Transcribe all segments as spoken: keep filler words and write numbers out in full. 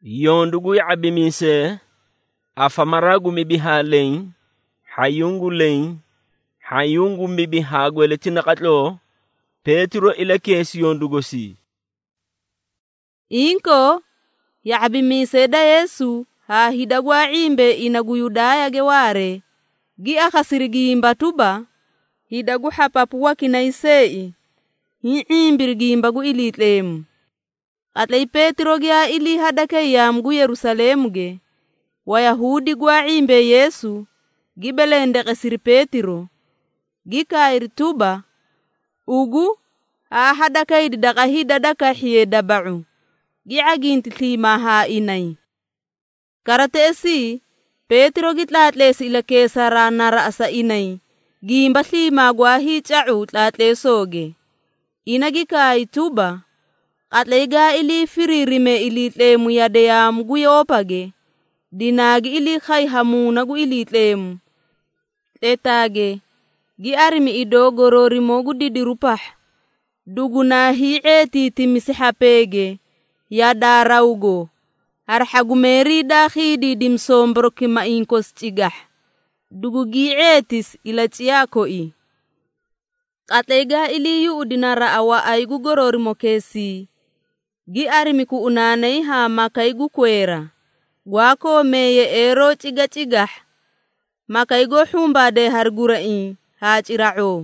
Yondugu yabimise afamaragu mibihalein hayungu lein hayungu mibihagwele tinakatlo Petro ila kesi yondugosi. Inko yabimise da Yesu ha hidagwa imbe inaguyudaya geware gi akhasirigi imbatuba hidagu hapapu wakinaisei hi imbirgi imbagu ilitlem. Atlai Petro gya ili hadake yamgu Yerusalemu ge Wayahudi gwa imbe Yesu gibelende kasiri Petro gikairi tuba ugu ha hadake idaka hidadaka hiye dabau giaginti tlima ha inai. Karatesi Petro gitlatlesi ila kesara nara asa inai gimba tlima gwa hichau tlatlesoge inagikai tuba atlega ili firirime ili tlemu yadeyam guyopage dinagi ili khai hamuna gu ili tlemu etage gi arimi idogorori mogu didirupah duguna hi eti timisihapege yadaraugo arhagumeri dakhidi dimsombro kima inkos cigah dugu gi etis ila ciako i atlega ili yu udinara awa aigu gorori mokesi gi arimi ku unanai ha makaigu kwera gwako meye ero ciga cigah makaigo humba de hargurai ha cirao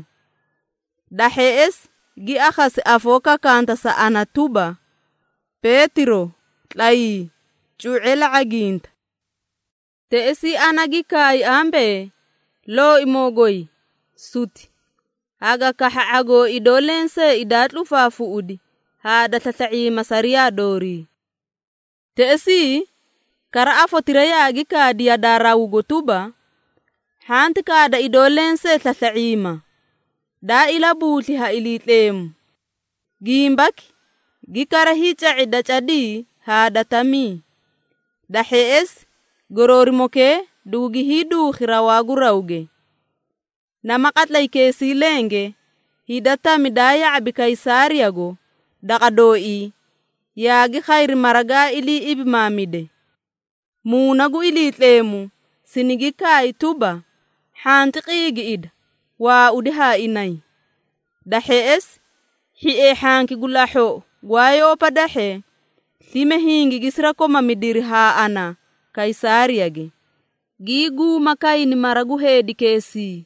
dahes gi akhas afoka kanta sa anatuba Petro tlai cuela aginta te esi anagi kai ambe lo imogoi suti aga kaha ago idolense idatlu fafu udi ha datatai masaria dori te esi kara afotiraya agika dia darau gotuba hanti kada idolense tataima da ila buti ha ilitlem gimbak gikara hicha ida chadi ha datami dahes gorori moke dugi hidu khirawagu rauge namakatlai kesi lenge hidata midaya abikaisariago dakadoi yagi khairi maraga ili ibimamide munagu ili tlemu sinigikai tuba hantiqigi id wa udiha inai dahes hi e hanki gulaho gwayo padahe lime hingi gisra koma midiri ha ana kaisariage gigu makaini maragu hedi kesi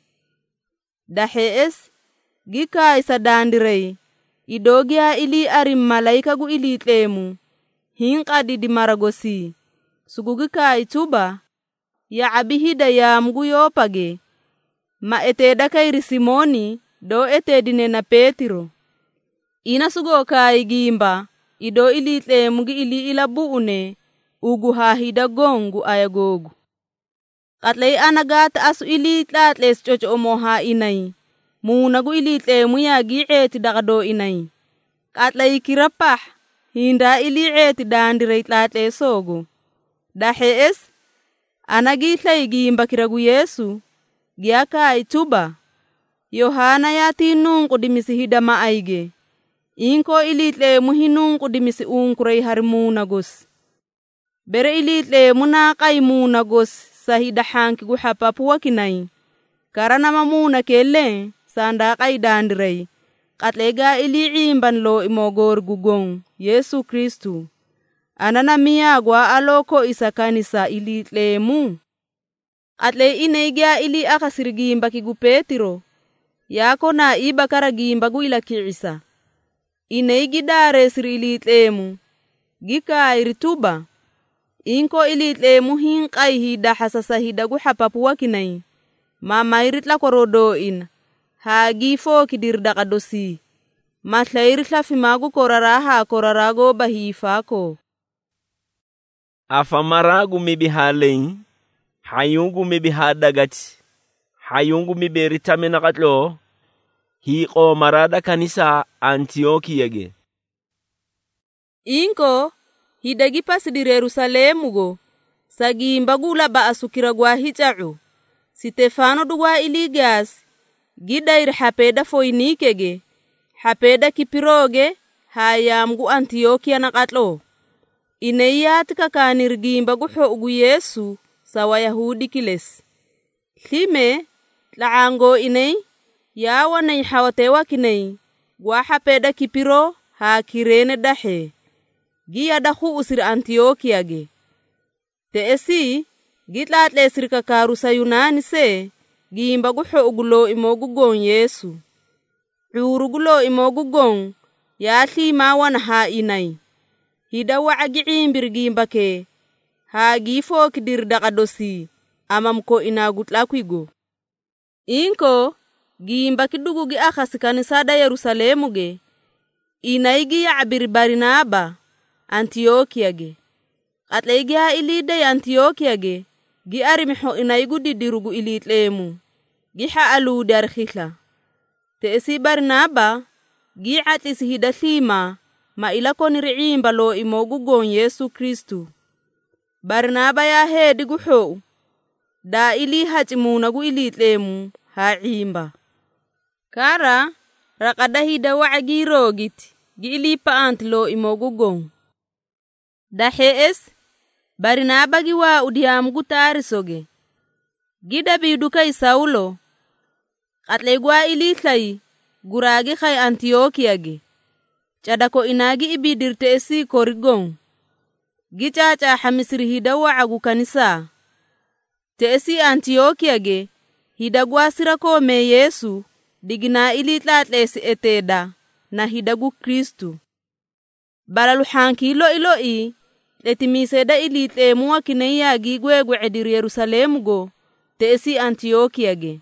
dahes gikai sadandirei idogia ili arim malaika gu ili tlemu hinqadi di maragosi sugugikai tuba ya abihida ya mgu yopage ma eteda kairi Simoni do etedine na Petro ina sugo kai gimba ido ili tlemu gi ili ila buune ugu hahida gongu ayagogu atlai anagata asu ili tlatles chocho omoha inai munagu ili tlemu ya gi eti dagado inai atlai kirapah hinda ili eti dandire tlatlesogo dahes anagi tlai gimba kiragu Yesu giaka ituba Yohana yati nungu dimisi hidama aige inko ili tlemu hinungu dimisi unkurei harimunagos bere ili tlemu na kaimunagos sahida hanki gu hapapu wakinai karana mamuna kele sanda kaidandirei katlega ili imban lo imogor gugong Yesu Kristu anana miyagwa aloko isakanisa ili tlemu atle ineigia ili akasirigimba kigu Petro yako na iba karagimba gu ila kiisa ineigi dare siri ili tlemu gika irituba inko ili tlemu hinqai hida hasasa hidagu hapapu wakinai mama iritla korodo in hagi fo kidirda kadosi matlairla fimagu koraraha korarago bahifako afamaragu mibihalein hayungu mibihadagati hayungu miberitamena katlo hiqo marada kanisa Antiokiage inko hidagi pasidi Yerusalemu go sagimba gula ba asukira gwa hichau Stefano dugwa iligas gidair hapeda foinikege hapeda kipiroge hayamgu Antiokia na katlo inayat kakanir gimba guxo ugu Yesu sawa Yahudi kiles. Lime laango inay yawa nay hawatewa kinay gwaha peda kipiro ha kirene dahe. Giya dahu usir Antiokia ge. Te esi gitlaat lesir kakaru sa Yunani se gimba guxo ugulo imogugon Yesu. Urugulo imogugon yathi mawan ha inay. Hida waagiimbir gimba ke ha gifo kidir dakadosi amam ko inagutlakuigo. Inko gimba kidugu gi akhas kanisada Yerusalemu ge inay gi yabir Barnaba Antiokia ge. Atlegi ha ilide Antiokia ge gi arimiho inay gudidirugu ilitlemu gi ha alu dar khila. Te esi Barnaba gi atisi hida thima ma ilako niriimba lo imogugon Yesu Kristu. Barnaba ya hedi guxo da ili hachimuna gu ilitlemu ha imba. Kara rakada hida wa'agi rogit gi ili paant lo imogugon. Da hees Barnaba gi wa udiam gutari soge. Gida bidu kay Saulo. Atlegwa ili thlay guragi kay Antiokia ge. Chadako inagi ibidirte esi korigong. Gichacha hamisiri hidawa agu kanisa. Te esi Antiokia ge hidagwa sirako me Yesu digina ilitlatle esi eteda na hidagu Kristu. Balalu hankilo iloi letimiseda ilitle muwa kineya gigwegwe edir Yerusalemu go te esi Antiokia ge.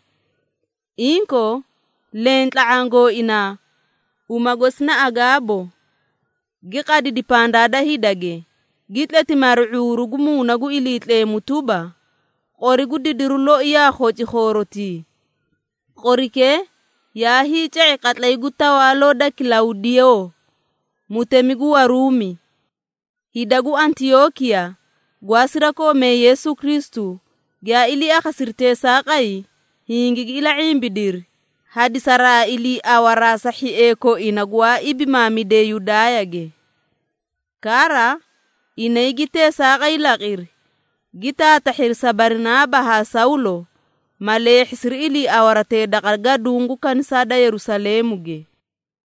Inko lentla ango ina umagosna agabo giqadi dipandada hidage gitleti mar'uru gumuna gu ilitle mutuba qori gudidirulo ya khoji khoroti qorike ya hiche qatlay gutawalo da Claudio mutemigu warumi hidagu Antiokia gwasira ko me Yesu Kristu gya ili akhasirte saqai hingi ila imbidir hadi sara ili awara sahi eko inagwa ibimamide Yudaya ge. Kara inaigite saqai laqir gita tahir sa Barnaba ha Saulo male hisri ili awarate daqarga dungu kanisada Yerusalemu ge.